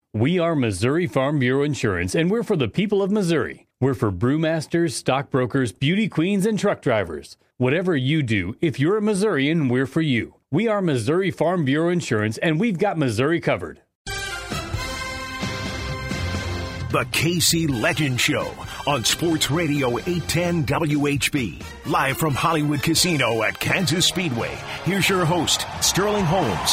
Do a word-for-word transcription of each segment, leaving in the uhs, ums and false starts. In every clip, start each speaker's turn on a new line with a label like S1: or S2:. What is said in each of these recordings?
S1: We are Missouri Farm Bureau Insurance, and we're for the people of Missouri. We're for brewmasters, stockbrokers, beauty queens, and truck drivers. Whatever you do, if you're a Missourian, we're for you. We are Missouri Farm Bureau Insurance, and we've got Missouri covered.
S2: The K C Legend Show on Sports Radio eight ten W H B. Live from Hollywood Casino at Kansas Speedway. Here's your host, Sterling Holmes.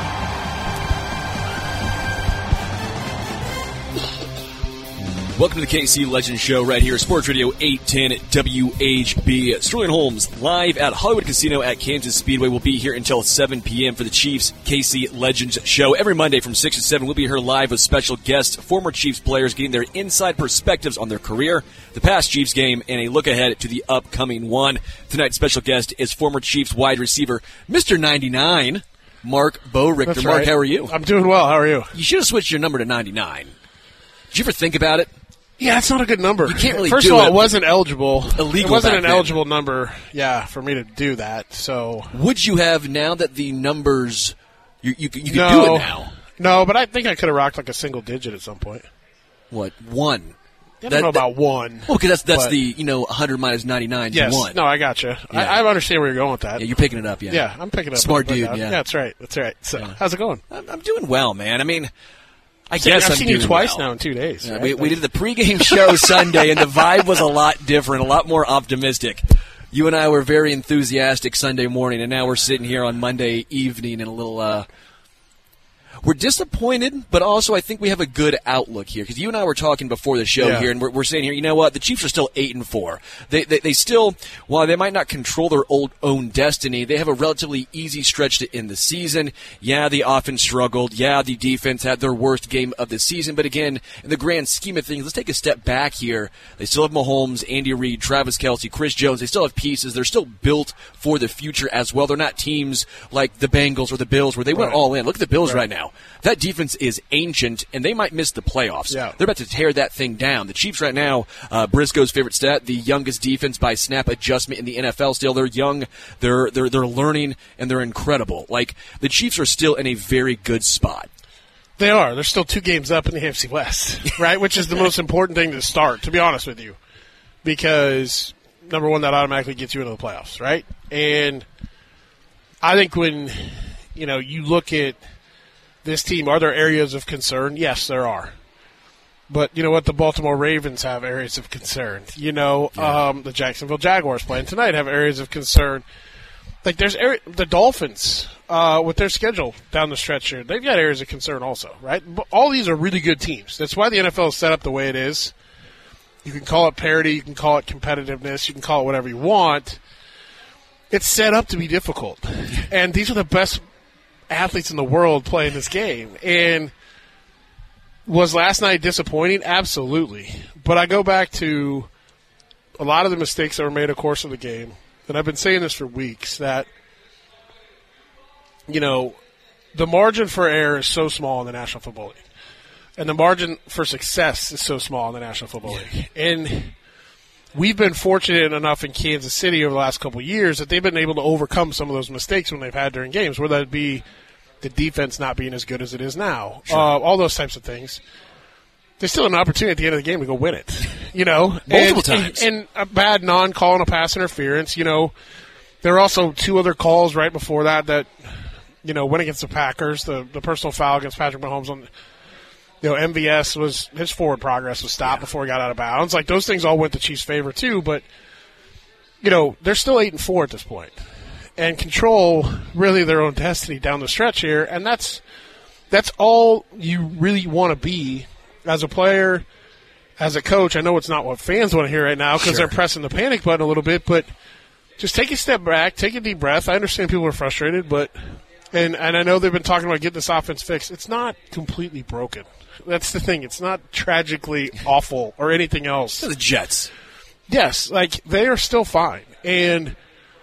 S3: Welcome to the K C Legend Show right here, Sports Radio eight ten W H B. Sterling Holmes live at Hollywood Casino at Kansas Speedway. We'll be here until seven p.m. for the Chiefs K C Legends Show. Every Monday from six to seven, we'll be here live with special guests, former Chiefs players getting their inside perspectives on their career, the past Chiefs game, and a look ahead to the upcoming one. Tonight's special guest is former Chiefs wide receiver, Mister ninety-nine, Mark Bo-Richter.
S4: That's
S3: Mark,
S4: right.
S3: How are you?
S4: I'm doing well. How are you?
S3: You should have switched your number to ninety-nine. Did you ever think about it?
S4: Yeah, it's not a good number.
S3: You can't really
S4: First
S3: do
S4: of all,
S3: it.
S4: it wasn't eligible.
S3: Illegal
S4: It wasn't
S3: back
S4: an
S3: then.
S4: eligible number, yeah, for me to do that. So
S3: Would you have, now that the numbers, you you, you can
S4: no,
S3: do it now?
S4: No, but I think I could have rocked like a single digit at some point.
S3: What, one?
S4: I don't know about one.
S3: Well, because that's, that's
S4: but-
S3: the, you know, one hundred minus ninety-nine
S4: Yes.
S3: to one.
S4: No, I got you.
S3: Yeah.
S4: I, I understand where you're going with that.
S3: Yeah, you're picking it up, yeah.
S4: Yeah, I'm picking it up.
S3: Smart
S4: I'm picking
S3: dude,
S4: it up.
S3: yeah.
S4: Yeah, that's right. That's right. So,
S3: Yeah.
S4: how's it going?
S3: I'm, I'm doing well, man. I mean, I
S4: See,
S3: guess
S4: I've
S3: I'm
S4: seen you
S3: doing
S4: twice
S3: well.
S4: now in two days.
S3: Yeah,
S4: right?
S3: we, we did the pregame show Sunday, and the vibe was a lot different, a lot more optimistic. You and I were very enthusiastic Sunday morning, and now we're sitting here on Monday evening and a little, uh, we're disappointed, but also I think we have a good outlook here, because you and I were talking before the show
S4: Yeah.
S3: here, and we're, we're saying here, you know what, the Chiefs are still eight and four. They, they they still, while they might not control their old own destiny, they have a relatively easy stretch to end the season. Yeah, the offense struggled. Yeah, the defense had their worst game of the season. But again, in the grand scheme of things, let's take a step back here. They still have Mahomes, Andy Reid, Travis Kelce, Chris Jones. They still have pieces. They're still built for the future as well. They're not teams like the Bengals or the Bills where they went
S4: Right.
S3: all in. Look at the Bills
S4: Right.
S3: right now. That defense is ancient, and they might miss the playoffs.
S4: Yeah.
S3: They're about to tear that thing down. The Chiefs right now, uh, Briscoe's favorite stat, the youngest defense by snap adjustment in the N F L. Still, they're young, they're they're they're learning, and they're incredible. Like, the Chiefs are still in a very good spot.
S4: They are. They're still two games up in the A F C West, right? Which is the most important thing to start, to be honest with you. Because, number one, that automatically gets you into the playoffs, right? And I think when, you know, you look at this team, are there areas of concern? Yes, there are. But you know what? The Baltimore Ravens have areas of concern. You know,
S3: Yeah.
S4: um, the Jacksonville Jaguars playing tonight have areas of concern. Like, there's area, the Dolphins, uh, with their schedule down the stretch here, they've got areas of concern also, right? But all these are really good teams. That's why the N F L is set up the way it is. You can call it parity, you can call it competitiveness, you can call it whatever you want. It's set up to be difficult. And these are the best athletes in the world playing this game. And was last night disappointing? Absolutely. But I go back to a lot of the mistakes that were made in the course of the game. And I've been saying this for weeks, that, you know, the margin for error is so small in the National Football League. And the margin for success is so small in the National Football League. And we've been fortunate enough in Kansas City over the last couple of years that they've been able to overcome some of those mistakes when they've had during games, whether that be the defense not being as good as it is now,
S3: Sure.
S4: uh, all those types of things. There's still an opportunity at the end of the game to go win it, you know?
S3: Multiple
S4: and,
S3: times.
S4: And, and a bad non-call and a pass interference, you know. There are also two other calls right before that that, you know, went against the Packers, the, the personal foul against Patrick Mahomes on – you know, M V S was his forward progress was stopped yeah. before he got out of bounds. Like, those things all went to Chiefs' favor too. But you know, they're still eight and four at this point, and control really their own destiny down the stretch here. And that's that's all you really want to be as a player, as a coach. I know it's not what fans want to hear right now because
S3: sure.
S4: they're pressing the panic button a little bit. But just take a step back, take a deep breath. I understand people are frustrated, but and and I know they've been talking about getting this offense fixed. It's not completely broken. That's the thing. It's not tragically awful or anything else.
S3: The Jets.
S4: Yes, like, they are still fine. And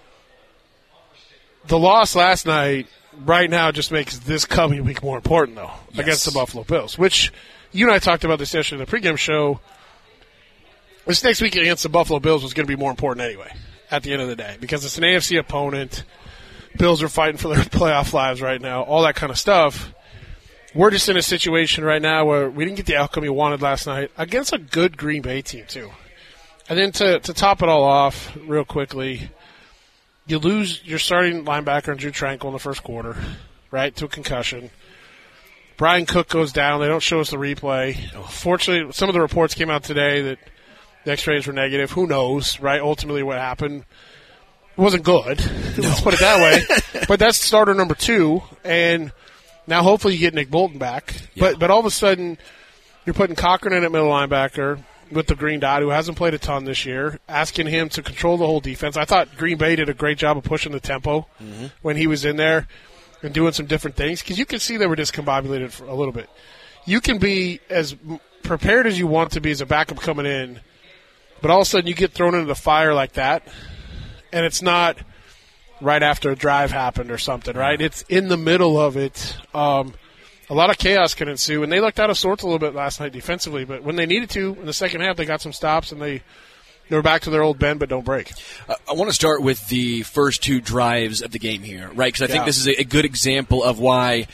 S4: the loss last night right now just makes this coming week more important, though,
S3: yes.
S4: against the Buffalo Bills, which you and I talked about this yesterday in the pregame show. This next week against the Buffalo Bills was going to be more important anyway at the end of the day because it's an A F C opponent. Bills are fighting for their playoff lives right now, all that kind of stuff. we're just in a situation right now where we didn't get the outcome you wanted last night against a good Green Bay team, too. And then to, to top it all off real quickly, you lose your starting linebacker, Drew Tranquill, in the first quarter, right, to a concussion. Brian Cook goes down. They don't show us the replay. Fortunately, some of the reports came out today that the x-rays were negative. Who knows, right, ultimately what happened. It wasn't good. No. Let's put it that way. But that's starter number two, and now hopefully you get Nick Bolton back. Yeah. But but all of a sudden, you're putting Cochran in at middle linebacker with the green dot, who hasn't played a ton this year, asking him to control the whole defense. I thought Green Bay did a great job of pushing the tempo mm-hmm. when he was in there and doing some different things, because you can see they were discombobulated for a little bit. You can be as prepared as you want to be as a backup coming in, but all of a sudden you get thrown into the fire like that, and it's not right after a drive happened or something, right? It's in the middle of it. Um, a lot of chaos can ensue, and they looked out of sorts a little bit last night defensively, but when they needed to in the second half, they got some stops, and they, they were back to their old bend but don't break.
S3: Uh, I want to start with the first two drives of the game here, right? Because I think yeah. this is a, a good example of why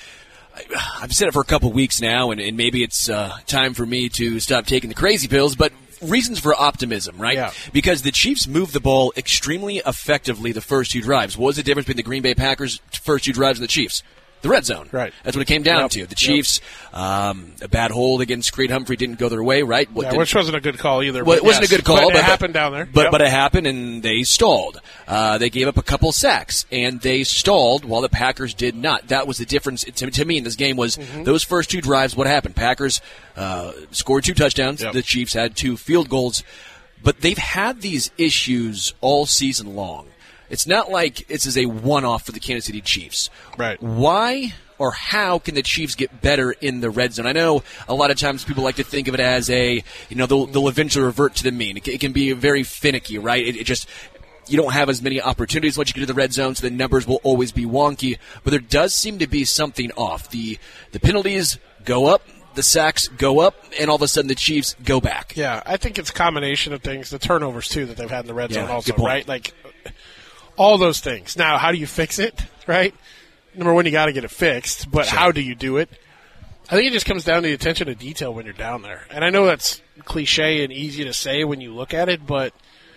S3: – I've said it for a couple weeks now, and, and maybe it's uh, time for me to stop taking the crazy pills, but – reasons for optimism, right?
S4: Yeah.
S3: Because the Chiefs moved the ball extremely effectively the first two drives. What was the difference between the Green Bay Packers' first two drives and the Chiefs? The red zone.
S4: Right.
S3: That's what it came down
S4: yep.
S3: to. The Chiefs, yep. um, a bad hold against Creed Humphrey didn't go their way, right?
S4: What yeah, which wasn't a good call either.
S3: Well, it wasn't
S4: yes.
S3: a good call.
S4: But,
S3: but
S4: it happened down there.
S3: But,
S4: yep.
S3: but it happened, and they stalled. Uh, they gave up a couple sacks, and they stalled while the Packers did not. That was the difference to, to me in this game was mm-hmm. those first two drives, what happened? Packers uh, scored two touchdowns. Yep. The Chiefs had two field goals. But they've had these issues all season long. It's not like this is a one-off for the Kansas City Chiefs.
S4: Right.
S3: Why or how can the Chiefs get better in the red zone? I know a lot of times people like to think of it as a, you know, they'll, they'll eventually revert to the mean. It, it can be very finicky, right? It, it just, you don't have as many opportunities once you get to the red zone, so the numbers will always be wonky. But there does seem to be something off. The the penalties go up. The sacks go up, and all of a sudden the Chiefs go back.
S4: Yeah, I think it's a combination of things. The turnovers, too, that they've had in the red
S3: yeah,
S4: zone also, right? Like, all those things. Now, how do you fix it, right? Number one, you got to get it fixed, but sure. how do you do it? I think it just comes down to the attention to detail when you're down there. And I know that's cliche and easy to say when you look at it, but,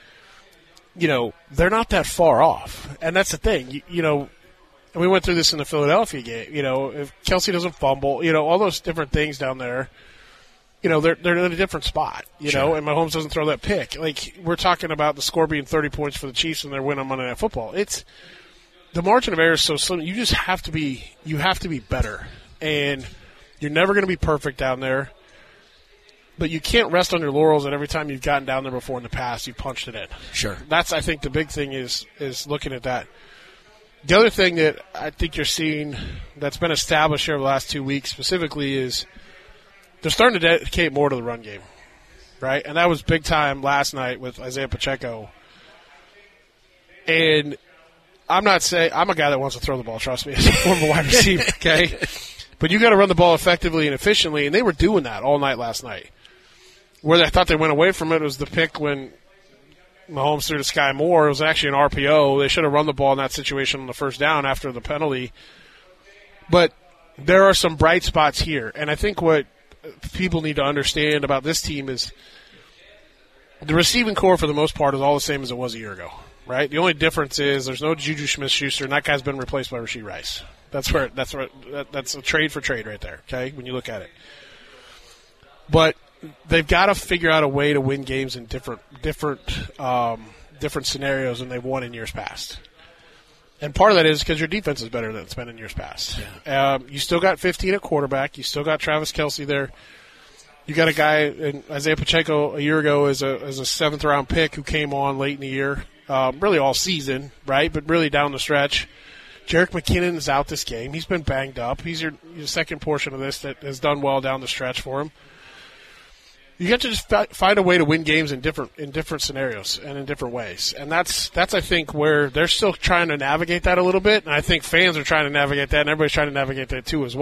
S4: you know, they're not that far off. And that's the thing. You, you know, and we went through this in the Philadelphia game. You know, if Kelsey doesn't fumble, you know, all those different things down there, you know, they're they're in a different spot, you sure. know, and Mahomes doesn't throw that pick. Like, we're talking about the score being thirty points for the Chiefs and they're winning Monday Night Football. It's the margin of error is so slim. You just have to be you have to be better. And you're never going to be perfect down there. But you can't rest on your laurels that every time you've gotten down there before in the past, you've punched it in.
S3: Sure.
S4: That's, I think, the big thing is is looking at that. The other thing that I think you're seeing that's been established here over the last two weeks specifically is they're starting to dedicate more to the run game, right? And that was big time last night with Isaiah Pacheco. And I'm not saying – I'm a guy that wants to throw the ball, trust me, as a former wide receiver, okay? But you got to run the ball effectively and efficiently, and they were doing that all night last night. Where I thought they went away from it was the pick when – Mahomes threw to Sky Moore. It was actually an R P O. They should have run the ball in that situation on the first down after the penalty. But there are some bright spots here. And I think what people need to understand about this team is the receiving core, for the most part, is all the same as it was a year ago, right? The only difference is there's no Juju Smith-Schuster, and that guy's been replaced by Rashee Rice. That's where that's where that, that's a trade for trade right there, okay, when you look at it. But they've got to figure out a way to win games in different different um, different scenarios than they've won in years past. And part of that is because your defense is better than it's been in years past. Yeah. Um, you still got fifteen at quarterback. You still got Travis Kelce there. You got a guy, in Isaiah Pacheco, a year ago as a as a seventh round pick who came on late in the year, um, really all season, right? But really down the stretch. Jerick McKinnon is out this game. He's been banged up. He's your, your second portion of this that has done well down the stretch for him. You have to just find a way to win games in different in different scenarios and in different ways, and that's that's I think where they're still trying to navigate that a little bit, and I think fans are trying to navigate that, and everybody's trying to navigate that too as well.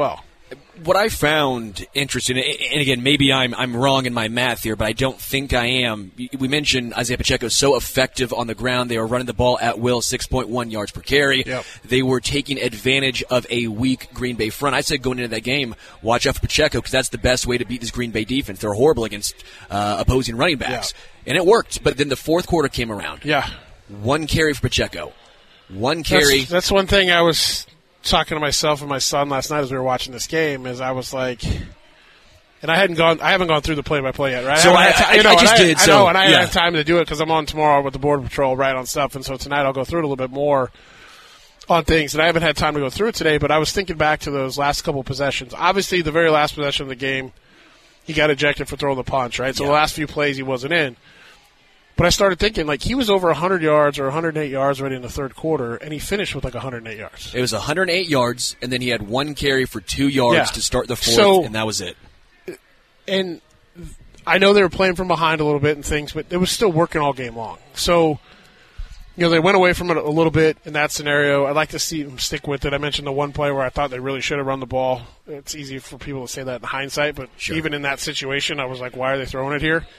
S3: What I found interesting, and again, maybe I'm I'm wrong in my math here, but I don't think I am. We mentioned Isaiah Pacheco so effective on the ground. They were running the ball at will, six point one yards per carry.
S4: Yep.
S3: They were taking advantage of a weak Green Bay front. I said going into that game, watch out for Pacheco because that's the best way to beat this Green Bay defense. They're horrible against uh, opposing running backs.
S4: Yeah.
S3: And it worked, but then the fourth quarter came around.
S4: Yeah.
S3: One carry for Pacheco. One carry.
S4: That's, that's one thing I was talking to myself and my son last night as we were watching this game is I was like, and I hadn't gone, I haven't gone through the play-by-play yet, right?
S3: So I, I, I, you know, I just
S4: I,
S3: did.
S4: I
S3: so,
S4: know, and I
S3: yeah.
S4: have time to do it because I'm on tomorrow with the Border Patrol right on stuff, and so tonight I'll go through it a little bit more on things, and I haven't had time to go through it today, but I was thinking back to those last couple possessions. Obviously, the very last possession of the game, he got ejected for throwing the punch, right? So
S3: yeah.
S4: the last few plays he wasn't in. But I started thinking, like, he was over one hundred yards or one hundred eight yards already in the third quarter, and he finished with, like, one hundred eight yards.
S3: It was one hundred eight yards, and then he had one carry for two yards
S4: yeah.
S3: to start the fourth,
S4: so,
S3: and that was it.
S4: And I know they were playing from behind a little bit and things, but it was still working all game long. So, you know, they went away from it a little bit in that scenario. I'd like to see them stick with it. I mentioned the one play where I thought they really should have run the ball. It's easy for people to say that in hindsight, but
S3: sure.
S4: even in that situation, I was like, why are they throwing it here?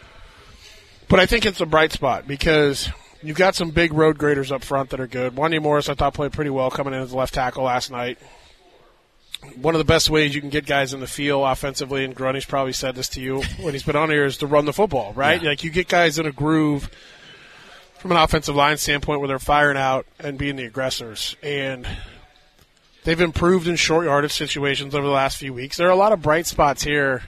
S4: But I think it's a bright spot because you've got some big road graders up front that are good. Wanya Morris, I thought, played pretty well coming in as a left tackle last night. One of the best ways you can get guys in the field offensively, and Grundy's probably said this to you when he's been on here, is to run the football, right?
S3: Yeah.
S4: Like you get guys in a groove from an offensive line standpoint where they're firing out and being the aggressors. And they've improved in short yardage situations over the last few weeks. There are a lot of bright spots here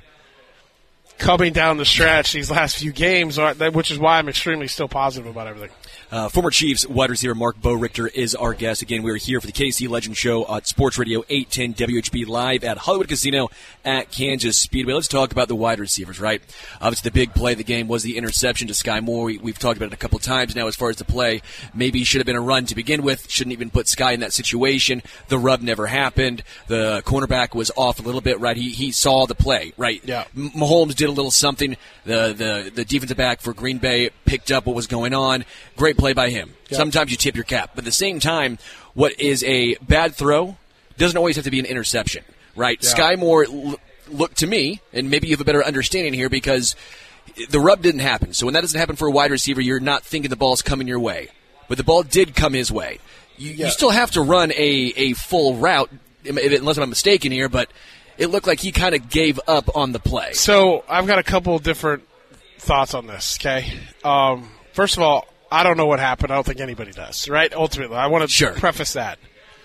S4: coming down the stretch these last few games, which is why I'm extremely still positive about everything.
S3: Uh, former Chiefs wide receiver Mark Bo Richter is our guest. Again, we're here for the K C Legend Show at Sports Radio eight ten W H B live at Hollywood Casino at Kansas Speedway. Let's talk about the wide receivers, right? Obviously, the big play of the game was the interception to Sky Moore. We, we've talked about it a couple times now as far as the play. Maybe it should have been a run to begin with. Shouldn't even put Sky in that situation. The rub never happened. The cornerback was off a little bit, right? He he saw the play, right?
S4: Yeah.
S3: M- Mahomes did a little something. The, the, the defensive back for Green Bay picked up what was going on. Great play by him. Yep. Sometimes you tip your cap. But at the same time, what is a bad throw doesn't always have to be an interception, right?
S4: Yeah.
S3: Sky Moore l- looked to me, and maybe you have a better understanding here because the rub didn't happen. So when that doesn't happen for a wide receiver, you're not thinking the ball's coming your way. But the ball did come his way. You,
S4: yeah.
S3: you still have to run a, a full route, unless I'm mistaken here, but it looked like he kind of gave up on the play.
S4: So I've got a couple of different thoughts on this, okay? Um, first of all, I don't know what happened. I don't think anybody does, right? Ultimately, I want to
S3: sure.
S4: preface that.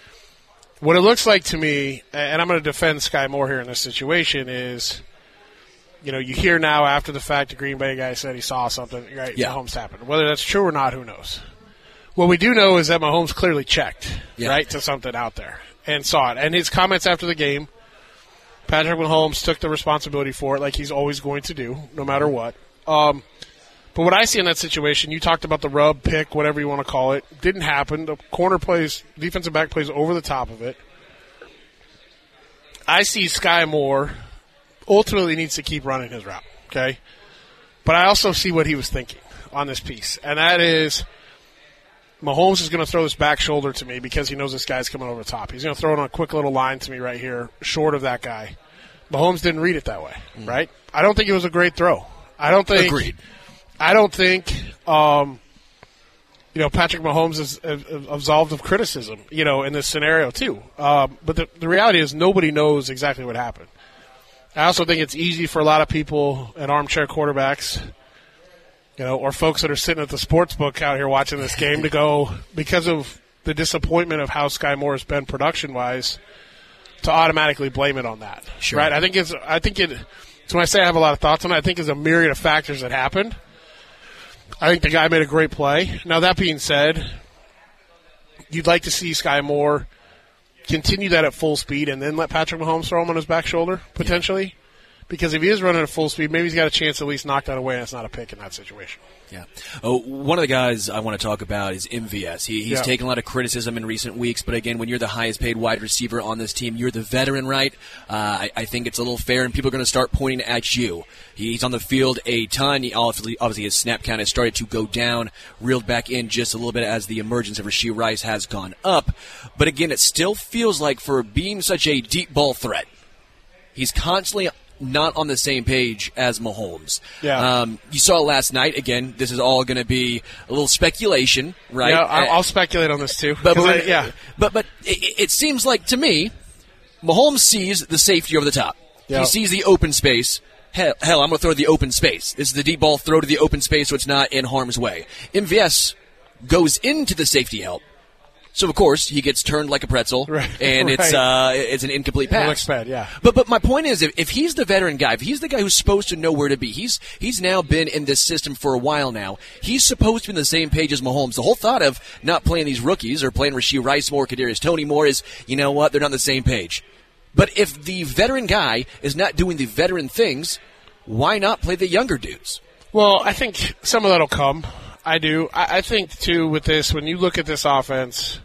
S4: What it looks like to me, and I'm going to defend Sky Moore here in this situation, is, you know, you hear now after the fact the Green Bay guy said he saw something, right?
S3: Yeah.
S4: Mahomes happened. Whether that's true or not, who knows? What we do know is that Mahomes clearly checked,
S3: yeah.
S4: right, to something out there and saw it. And his comments after the game, Patrick Mahomes took the responsibility for it like he's always going to do, no matter what. Um, but what I see in that situation, you talked about the rub, pick, whatever you want to call it, didn't happen. The corner plays, defensive back plays over the top of it. I see Sky Moore ultimately needs to keep running his route, okay? But I also see what he was thinking on this piece, and that is Mahomes is going to throw this back shoulder to me because he knows this guy's coming over the top. He's going to throw it on a quick little line to me right here, short of that guy. Mahomes didn't read it that way, mm. right? I don't think it was a great throw. I don't think.
S3: Agreed.
S4: I don't think. Um, you know, Patrick Mahomes is uh, absolved of criticism. You know, in this scenario too. Um, but the, the reality is nobody knows exactly what happened. I also think it's easy for a lot of people and armchair quarterbacks, you know, or folks that are sitting at the sports book out here watching this game to go, because of the disappointment of how Sky Moore has been production-wise, to automatically blame it on that.
S3: Sure.
S4: Right? I think it's, I think it, so when I say I have a lot of thoughts on it, I think it's a myriad of factors that happened. I think the guy made a great play. Now, that being said, you'd like to see Sky Moore continue that at full speed and then let Patrick Mahomes throw him on his back shoulder, potentially. Yeah. Because if he is running at full speed, maybe he's got a chance to at least knock that away, and it's not a pick in that situation.
S3: Yeah. Oh, one of the guys I want to talk about is M V S. He, he's
S4: yeah.
S3: taken a lot of criticism in recent weeks, but again, when you're the highest paid wide receiver on this team, you're the veteran, right? Uh, I, I think it's a little fair, and people are going to start pointing at you. He's on the field a ton. He obviously, obviously his snap count has started to go down, reeled back in just a little bit as the emergence of Rashee Rice has gone up. But again, it still feels like for being such a deep ball threat, He's constantly not on the same page as Mahomes.
S4: Yeah.
S3: Um, you saw it last night. Again, this is all going to be a little speculation, right?
S4: Yeah, I'll, I'll speculate on this too.
S3: But, but
S4: I, yeah,
S3: but but it, it seems like to me, Mahomes sees the safety over the top.
S4: Yep.
S3: He sees the open space. Hell, hell I'm going to throw to the open space. This is the deep ball. Throw to the open space so it's not in harm's way. M V S goes into the safety help. So, of course, he gets turned like a pretzel,
S4: right.
S3: and
S4: right.
S3: it's uh, it's an incomplete pass.
S4: It looks bad, yeah.
S3: But but my point is, if, if he's the veteran guy, if he's the guy who's supposed to know where to be, he's he's now been in this system for a while now. He's supposed to be on the same page as Mahomes. The whole thought of not playing these rookies or playing Rashee Rice more, Kadarius Toney more is, you know what, they're not on the same page. But if the veteran guy is not doing the veteran things, why not play the younger dudes?
S4: Well, I think some of that will come. I do. I, I think, too, with this, when you look at this offense,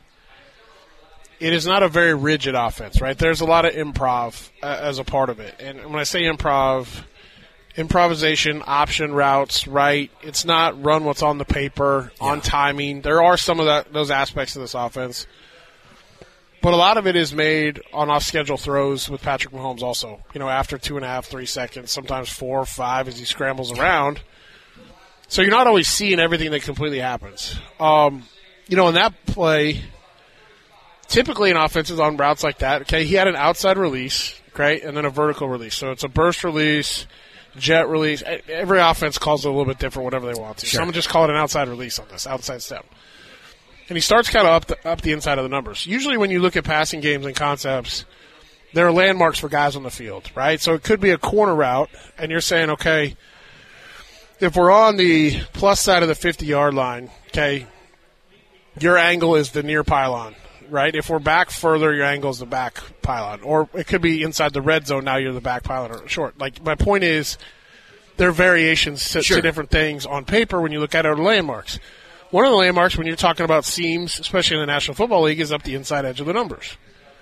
S4: it is not a very rigid offense, right? There's a lot of improv uh, as a part of it. And when I say improv, improvisation, option routes, right? It's not run what's on the paper, yeah. on timing. There are some of that, those aspects of this offense. But a lot of it is made on off-schedule throws with Patrick Mahomes also. You know, after two and a half, three seconds, sometimes four or five as he scrambles around. So you're not always seeing everything that completely happens. Um, you know, in that play, typically an offense is on routes like that. Okay, he had an outside release, okay, and then a vertical release. So it's a burst release, jet release. Every offense calls it a little bit different, whatever they want to.
S3: Sure.
S4: Some just call it an outside release on this, outside step. And he starts kind of up the, up the inside of the numbers. Usually when you look at passing games and concepts, there are landmarks for guys on the field, right? So it could be a corner route, and you're saying, okay, if we're on the plus side of the fifty-yard line, okay, your angle is the near pylon, right? If we're back further, your angle is the back pylon. Or it could be inside the red zone, now you're the back pylon or short. Like, my point is there are variations to,
S3: sure.
S4: to different things on paper when you look at our landmarks. One of the landmarks when you're talking about seams, especially in the National Football League, is up the inside edge of the numbers.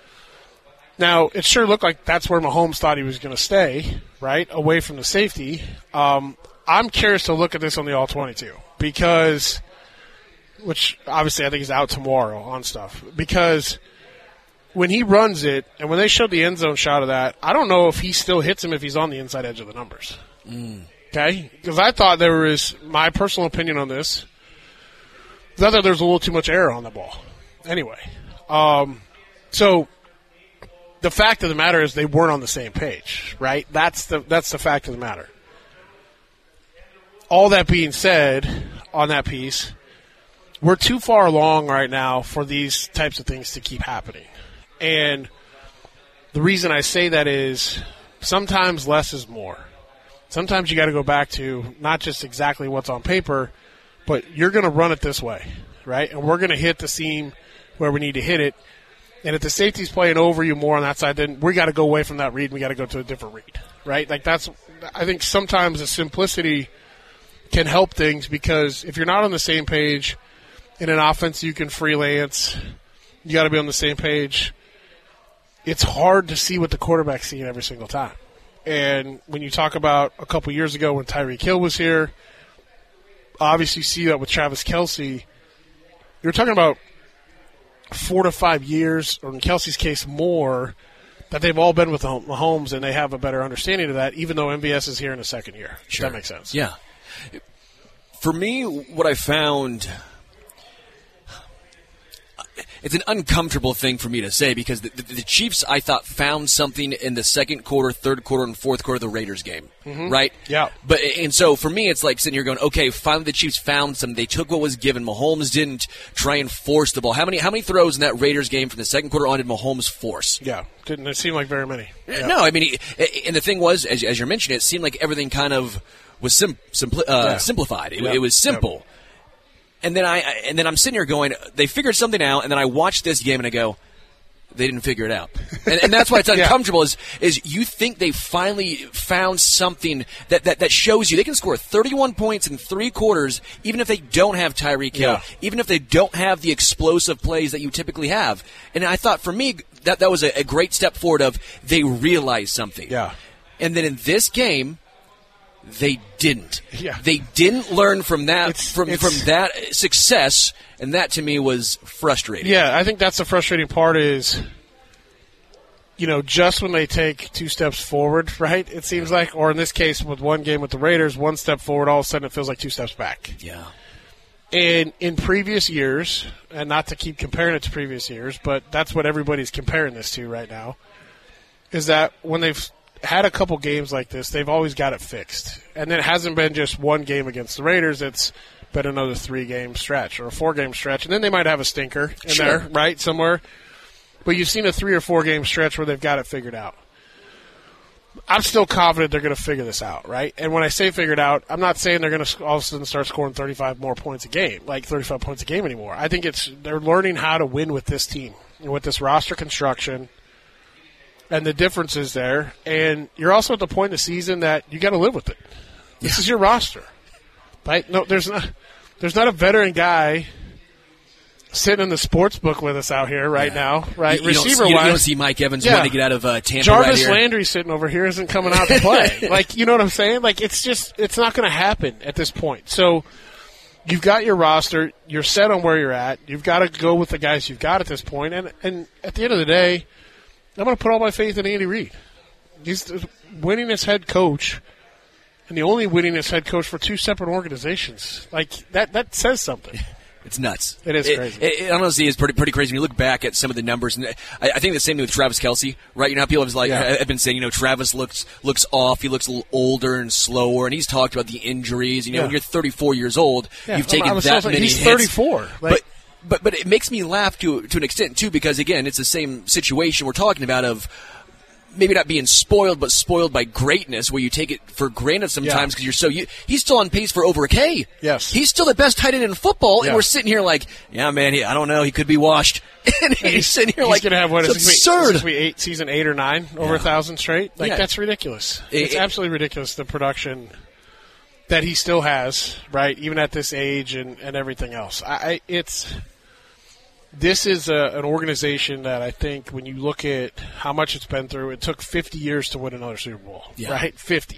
S4: Now, it sure looked like that's where Mahomes thought he was going to stay, right, away from the safety. Um, I'm curious to look at this on the all twenty-two because, which obviously I think is out tomorrow on stuff, because when he runs it and when they showed the end zone shot of that, I don't know if he still hits him if he's on the inside edge of the numbers.
S3: Mm.
S4: Okay? Because I thought there was, my personal opinion on this, I thought there was a little too much error on the ball. Anyway, um, so the fact of the matter is they weren't on the same page, right? That's the that's the fact of the matter. All that being said on that piece, we're too far along right now for these types of things to keep happening. And the reason I say that is sometimes less is more. Sometimes you got to go back to not just exactly what's on paper, but you're going to run it this way, right? And we're going to hit the seam where we need to hit it. And if the safety's playing over you more on that side, then we got to go away from that read and we got to go to a different read, right? Like that's, I think sometimes the simplicity can help things because if you're not on the same page in an offense, you can freelance. You got to be on the same page. It's hard to see what the quarterback's seeing every single time. And when you talk about a couple years ago when Tyreek Hill was here, obviously you see that with Travis Kelce. You're talking about four to five years, or in Kelce's case more, that they've all been with Mahomes and they have a better understanding of that, even though M V S is here in the second year.
S3: Sure.
S4: If that makes sense.
S3: Yeah. For me, what I found, it's an uncomfortable thing for me to say because the, the, the Chiefs, I thought, found something in the second quarter, third quarter, and fourth quarter of the Raiders game,
S4: mm-hmm.
S3: right?
S4: Yeah.
S3: But and so for me, it's like sitting here going, okay, finally the Chiefs found something. They took what was given. Mahomes didn't try and force the ball. How many how many throws in that Raiders game from the second quarter on did Mahomes force?
S4: Yeah, didn't it seem like very many? Yeah.
S3: No, I mean, he, and the thing was, as, as you're mentioning, it seemed like everything kind of was sim, simpli, uh, yeah. simplified. It,
S4: yeah.
S3: it was simple. Yeah. And then I and then I'm sitting here going, they figured something out, and then I watch this game and I go, they didn't figure it out. And, and that's why it's uncomfortable yeah. is is you think they finally found something that, that, that shows you they can score thirty-one points in three quarters even if they don't have Tyreek Hill,
S4: yeah.
S3: even if they don't have the explosive plays that you typically have. And I thought for me that, that was a, a great step forward of they realized something.
S4: Yeah.
S3: And then in this game, they didn't.
S4: Yeah.
S3: They didn't learn from that
S4: it's,
S3: from
S4: it's,
S3: from that success, and that to me was frustrating.
S4: Yeah, I think that's the frustrating part is, you know, just when they take two steps forward, right, it seems like, or in this case with one game with the Raiders, one step forward, all of a sudden it feels like two steps back.
S3: Yeah.
S4: And in previous years, and not to keep comparing it to previous years, but that's what everybody's comparing this to right now, is that when they've had a couple games like this, they've always got it fixed. And then it hasn't been just one game against the Raiders. It's been another three-game stretch or a four-game stretch. And then they might have a stinker in
S3: Sure.
S4: there, right, somewhere. But you've seen a three- or four-game stretch where they've got it figured out. I'm still confident they're going to figure this out, right? And when I say figured out, I'm not saying they're going to all of a sudden start scoring thirty-five more points a game, like thirty-five points a game anymore. I think it's they're learning how to win with this team, with this roster construction, and the differences there. And you're also at the point in the season that you got to live with it. This is your roster, right? No, there's not there's not a veteran guy sitting in the sports book with us out here right
S3: Yeah.
S4: now, right?
S3: You, you
S4: Receiver
S3: don't, you,
S4: wise,
S3: you don't see Mike Evans
S4: Yeah.
S3: wanting to get out of uh, Tampa
S4: Jarvis
S3: right here.
S4: Landry sitting over here isn't coming out to play. Like, you know what I'm saying? Like, it's just, it's not going to happen at this point. So, you've got your roster. You're set on where you're at. You've got to go with the guys you've got at this point. And, and at the end of the day, I'm going to put all my faith in Andy Reid. He's the winningest head coach and the only winningest head coach for two separate organizations. Like, that, that says something.
S3: It's nuts.
S4: It is crazy.
S3: It, it honestly is pretty pretty crazy when you look back at some of the numbers. And I, I think the same thing with Travis Kelce, right? You know, how people have like
S4: Yeah.
S3: have been saying, you know, Travis looks looks off. He looks a little older and slower, and he's talked about the injuries. You know,
S4: Yeah.
S3: when you're thirty-four years old,
S4: Yeah,
S3: you've
S4: I'm-
S3: taken
S4: I'm so
S3: that
S4: sorry.
S3: many
S4: He's
S3: hits.
S4: thirty-four. Like-
S3: but but but it makes me laugh to to an extent too, because again, it's the same situation we're talking about of. Maybe not being spoiled, but spoiled by greatness, where you take it for granted sometimes because
S4: Yeah.
S3: you're so. You, he's still on pace for over a K.
S4: Yes.
S3: he's still the best tight end in football,
S4: Yeah.
S3: and we're sitting here like, yeah, man, he, I don't know, he could be washed, and he's sitting here
S4: He's
S3: like,
S4: going to have what is
S3: it's
S4: it,
S3: absurd.
S4: Is this eight, season eight or nine, over a thousand straight? Like,
S3: Yeah.
S4: that's ridiculous.
S3: It-
S4: it's
S3: it-
S4: absolutely ridiculous, the production that he still has, right, even at this age and, and everything else. I, I it's This is a, an organization that I think when you look at how much it's been through, it took fifty years to win another Super Bowl,
S3: Yeah.
S4: right? fifty.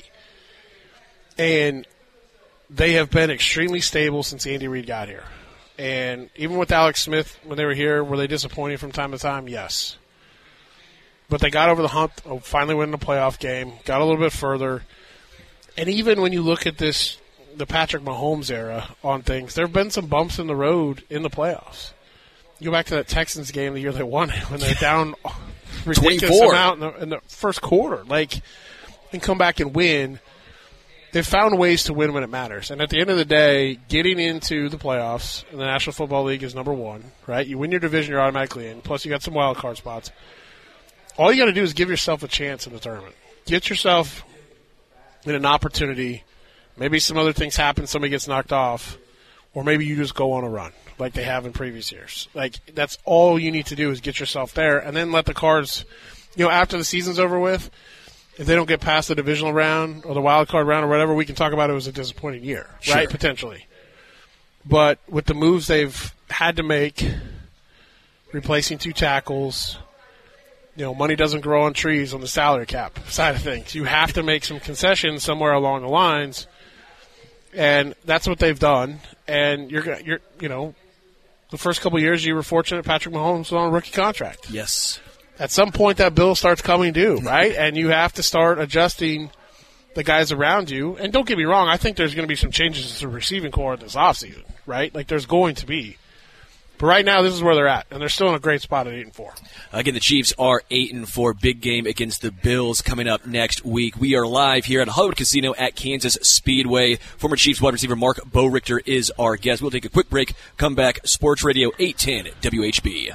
S4: And they have been extremely stable since Andy Reid got here. And even with Alex Smith, when they were here, were they disappointing from time to time? Yes. But they got over the hump, of finally winning a playoff game, got a little bit further. And even when you look at this, the Patrick Mahomes era on things, there have been some bumps in the road in the playoffs. You go back to that Texans game the year they won it, when they're down ridiculous
S3: twenty-four
S4: amount in the, in the first quarter, like, and come back and win. They've found ways to win when it matters. And at the end of the day, getting into the playoffs in the National Football League is number one, right? You win your division, you're automatically in. Plus, you got some wild card spots. All you got to do is give yourself a chance in the tournament. Get yourself in an opportunity. Maybe some other things happen, somebody gets knocked off, or maybe you just go on a run like they have in previous years. Like, that's all you need to do is get yourself there, and then let the cards, you know, after the season's over with, if they don't get past the divisional round or the wild card round or whatever, we can talk about it was a disappointing year,
S3: Sure.
S4: right, potentially. But with the moves they've had to make, replacing two tackles, you know, money doesn't grow on trees on the salary cap side of things. You have to make some concessions somewhere along the lines, and that's what they've done. And you're, you're, you know, the first couple of years you were fortunate Patrick Mahomes was on a rookie contract.
S3: Yes.
S4: At some point that bill starts coming due, right? And you have to start adjusting the guys around you. And don't get me wrong, I think there's going to be some changes to the receiving core this offseason, right? Like, there's going to be. But right now, this is where they're at, and they're still in a great spot at eight and four.
S3: Again, the Chiefs are eight and four. Big game against the Bills coming up next week. We are live here at Hollywood Casino at Kansas Speedway. Former Chiefs wide receiver Mark Bo-Richter is our guest. We'll take a quick break. Come back. Sports Radio eight ten W H B.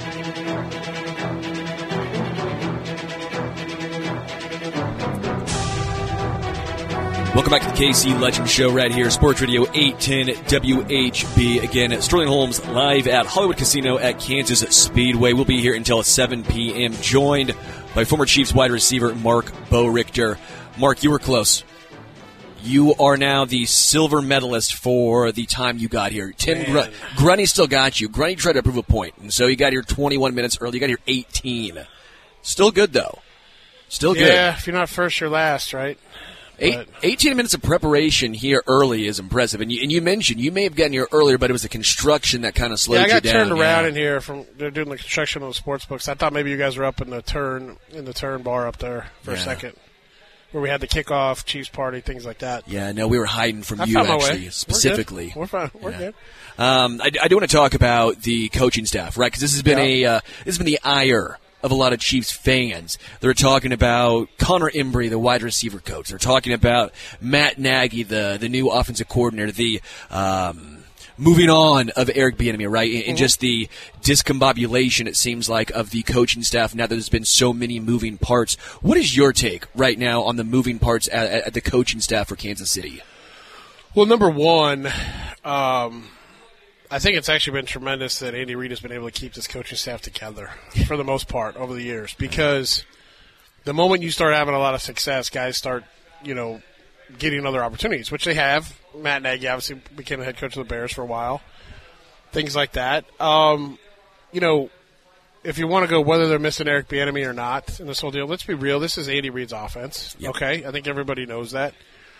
S3: Welcome back to the K C Legend Show right here, Sports Radio eight ten W H B. Again, Sterling Holmes live at Hollywood Casino at Kansas Speedway. We'll be here until seven p.m., joined by former Chiefs wide receiver Mark Bo-Richter. Mark, you were close. You are now the silver medalist for the time you got here. Tim Gr- Grundy still got you. Grundy tried to prove a point, and so you got here twenty-one minutes early. You got here eighteen. Still good, though. Still good.
S4: Yeah, if you're not first, you're last, right?
S3: Eight, eighteen minutes of preparation here early is impressive. And you, and you mentioned you may have gotten here earlier, but it was the construction that kind of slowed you down.
S4: Yeah, I got turned around
S3: yeah.
S4: in here from they're doing the construction on the sports books. I thought maybe you guys were up in the turn in the turn bar up there for yeah. a second, where we had the kickoff, Chiefs party, things like that.
S3: Yeah, no, we were hiding from
S4: I
S3: you
S4: found my
S3: actually
S4: way.
S3: specifically.
S4: We're, we're fine. We're
S3: yeah.
S4: good.
S3: Um, I, I do want to talk about the coaching staff, right? Because this has been
S4: yeah.
S3: a uh, this has been the ire of a lot of Chiefs fans. They're talking about Connor Embry, the wide receiver coach. They're talking about Matt Nagy, the the new offensive coordinator, the um, moving on of Eric Bieniemy, right? And, and just the discombobulation, it seems like, of the coaching staff now that there's been so many moving parts. What is your take right now on the moving parts at, at the coaching staff for Kansas City?
S4: Well, number one, um, I think it's actually been tremendous that Andy Reid has been able to keep this coaching staff together for the most part over the years, because the moment you start having a lot of success, guys start, you know, getting other opportunities, which they have. Matt Nagy obviously became the head coach of the Bears for a while, things like that. Um, you know, if you want to go whether they're missing Eric Bieniemy or not in this whole deal, let's be real. This is Andy Reid's offense,
S3: yep.
S4: okay? I think everybody knows that.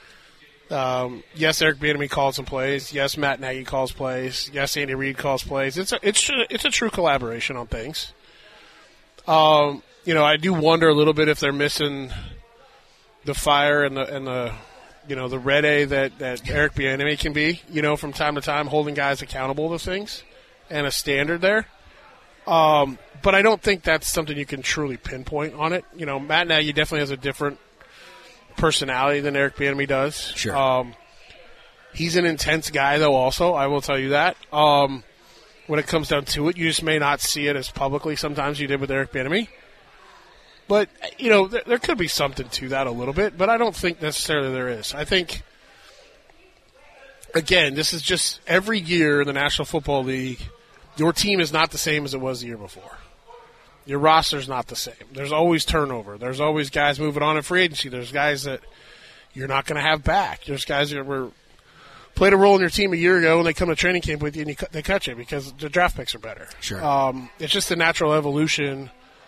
S4: Um, yes, Eric Bieniemy calls some plays. Yes, Matt Nagy calls plays. Yes, Andy Reid calls plays. It's a, it's it's a true collaboration on things. Um, you know, I do wonder a little bit if they're missing the fire and the and the you know the red A that, that Eric Bieniemy can be. You know, from time to time, holding guys accountable to things and a standard there. Um, but I don't think that's something you can truly pinpoint on it. You know, Matt Nagy definitely has a different personality than Eric Bieniemy does.
S3: Sure.
S4: Um, he's an intense guy, though, also. I will tell you that. Um, when it comes down to it, you just may not see it as publicly sometimes you did with Eric Bieniemy. But, you know, there, there could be something to that a little bit, but I don't think necessarily there is. I think, again, this is just every year in the National Football League, your team is not the same as it was the year before. Your roster's not the same. There's always turnover. There's always guys moving on in free agency. There's guys that you're not going to have back. There's guys that were played a role in your team a year ago, and they come to training camp with you, and you, they cut you because the draft picks are better.
S3: Sure.
S4: Um, it's just the natural evolution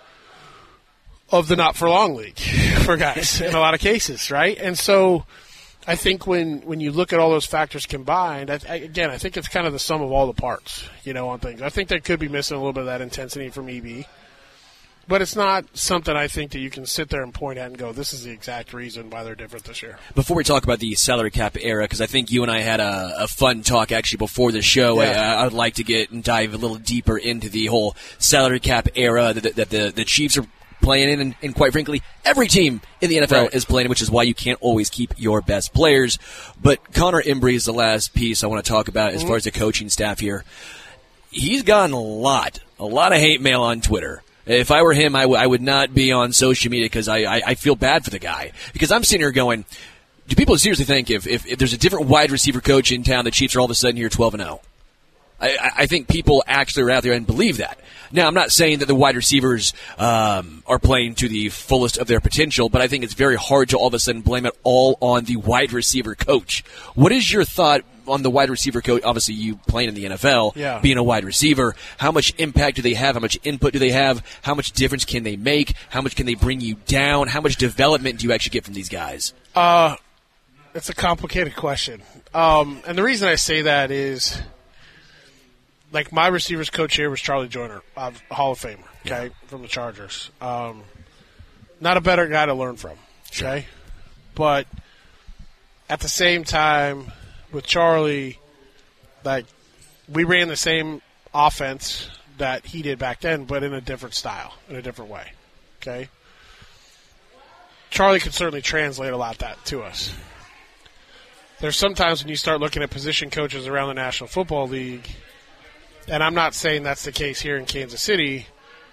S4: of the not-for-long league for guys in a lot of cases, right? And so I think when, when you look at all those factors combined, I, I, again, I think it's kind of the sum of all the parts, you know, on things. I think they could be missing a little bit of that intensity from E B. But it's not something I think that you can sit there and point at and go, this is the exact reason why they're different this year.
S3: Before we talk about the salary cap era, because I think you and I had a, a fun talk actually before the show,
S4: yeah.
S3: I, I would like to get and dive a little deeper into the whole salary cap era that, that the, the Chiefs are playing in, and, and quite frankly, every team in the N F L
S4: right.
S3: is playing, which is why you can't always keep your best players. But Connor Embry is the last piece I want to talk about as mm-hmm. far as the coaching staff here. He's gotten a lot, a lot of hate mail on Twitter. If I were him, I, w- I would not be on social media because I, I, I feel bad for the guy. Because I'm sitting here going, do people seriously think if, if, if there's a different wide receiver coach in town, the Chiefs are all of a sudden here twelve and oh? I, I think people actually are out there and believe that. Now, I'm not saying that the wide receivers um, are playing to the fullest of their potential, but I think it's very hard to all of a sudden blame it all on the wide receiver coach. What is your thought on the wide receiver coach? Obviously, you playing in the N F L,
S4: yeah.
S3: being a wide receiver. How much impact do they have? How much input do they have? How much difference can they make? How much can they bring you down? How much development do you actually get from these guys?
S4: Uh, it's a complicated question. Um, and the reason I say that is, like, my receivers coach here was Charlie Joyner, uh, Hall of Famer, okay, yeah. from the Chargers. Um, not a better guy to learn from, okay? Sure. But at the same time, with Charlie, like, we ran the same offense that he did back then, but in a different style, in a different way, okay? Charlie could certainly translate a lot of that to us. There's sometimes when you start looking at position coaches around the National Football League, and I'm not saying that's the case here in Kansas City,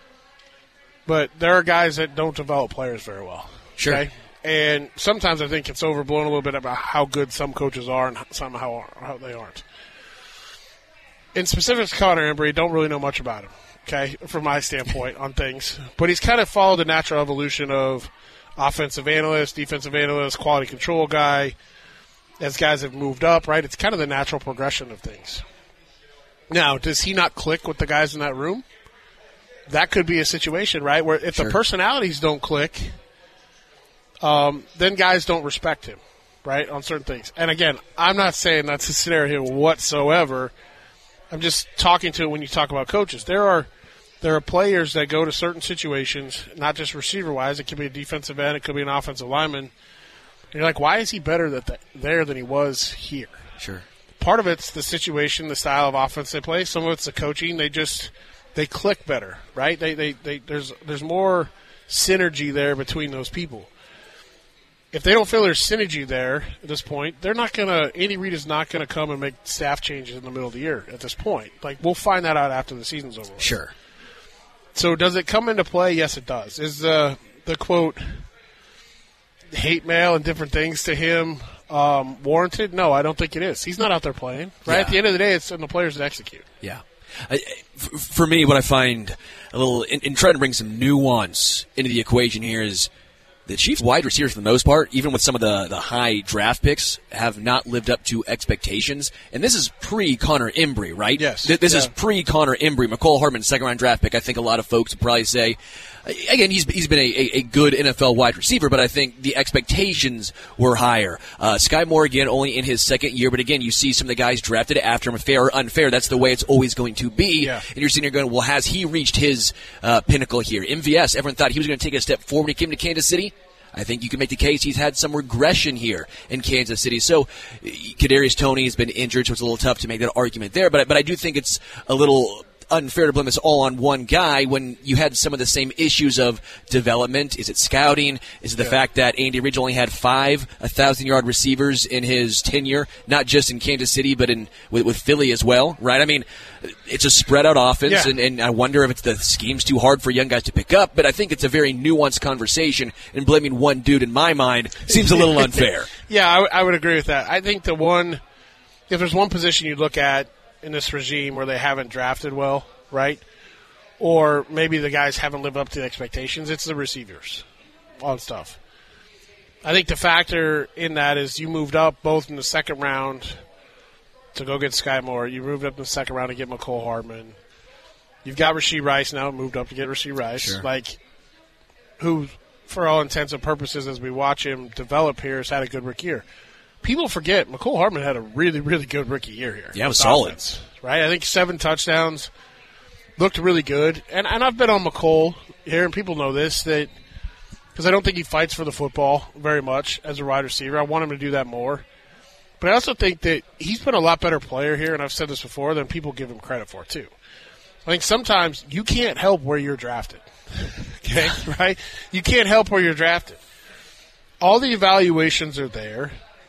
S4: but there are guys that don't develop players very well.
S3: Sure.
S4: Okay? And sometimes I think it's overblown a little bit about how good some coaches are and some how, how they aren't. In specifics, Connor Embry, don't really know much about him, okay, from my standpoint on things. But he's kind of followed the natural evolution of offensive analyst, defensive analyst, quality control guy, as guys have moved up, right? It's kind of the natural progression of things. Now, does he not click with the guys in that room? That could be a situation, right, where if sure. the personalities don't click, um, then guys don't respect him, right, on certain things. And, again, I'm not saying that's a scenario whatsoever. I'm just talking to when you talk about coaches. There are there are players that go to certain situations, not just receiver-wise. It could be a defensive end. It could be an offensive lineman. And you're like, why is he better that th- there than he was here?
S3: Sure.
S4: Part of it's the situation, the style of offense they play. Some of it's the coaching. They just they click better, right? They they, they there's there's more synergy there between those people. If they don't feel there's synergy there at this point, they're not gonna. Andy Reid is not gonna come and make staff changes in the middle of the year at this point. Like, we'll find that out after the season's over.
S3: Sure.
S4: So does it come into play? Yes, it does. Is the the quote hate mail and different things to him um, warranted? No, I don't think it is. He's not out there playing. Right.
S3: Yeah.
S4: At the end of the day, it's on the players that execute.
S3: Yeah. I, f- for me, what I find a little in, in trying to bring some nuance into the equation here is the Chiefs wide receivers, for the most part, even with some of the, the high draft picks, have not lived up to expectations. And this is pre-Connor Embry, right?
S4: Yes.
S3: Th- this
S4: yeah.
S3: is pre-Connor Embry. McCole Hardman, second-round draft pick. I think a lot of folks would probably say, again, he's he's been a, a, a good N F L wide receiver, but I think the expectations were higher. Uh, Sky Moore, again, only in his second year, but again, you see some of the guys drafted after him, fair or unfair. That's the way it's always going to be.
S4: Yeah.
S3: And you're sitting there going, well, has he reached his uh, pinnacle here? M V S, everyone thought he was going to take a step forward when he came to Kansas City. I think you can make the case he's had some regression here in Kansas City. So Kadarius Toney has been injured, so it's a little tough to make that argument there. But but I do think it's a little unfair to blame this all on one guy when you had some of the same issues of development. Is it scouting? Is it the
S4: yeah.
S3: fact that Andy Reid only had five one thousand-yard receivers in his tenure, not just in Kansas City, but in with, with Philly as well, right? I mean, it's a spread-out offense,
S4: yeah.
S3: and, and I wonder if it's the scheme's too hard for young guys to pick up, but I think it's a very nuanced conversation, and blaming one dude, in my mind, seems a little unfair.
S4: Yeah, I, w- I would agree with that. I think the one, if there's one position you look at in this regime where they haven't drafted well, right, or maybe the guys haven't lived up to the expectations, it's the receivers on stuff. I think the factor in that is you moved up both in the second round to go get Sky Moore. You moved up in the second round to get McCole Hardman. You've got Rashee Rice now, moved up to get Rashee Rice,
S3: sure.
S4: like who, for all intents and purposes, as we watch him develop here, has had a good rookie year. People forget McCole Hardman had a really, really good rookie year here.
S3: Yeah, it was solid.
S4: Offense, right? I think seven touchdowns, looked really good. And and I've been on McCole here, and people know this, that because I don't think he fights for the football very much as a wide receiver. I want him to do that more. But I also think that he's been a lot better player here, and I've said this before, than people give him credit for, too. I think sometimes you can't help where you're drafted. Okay? Right? You can't help where you're drafted. All the evaluations are there.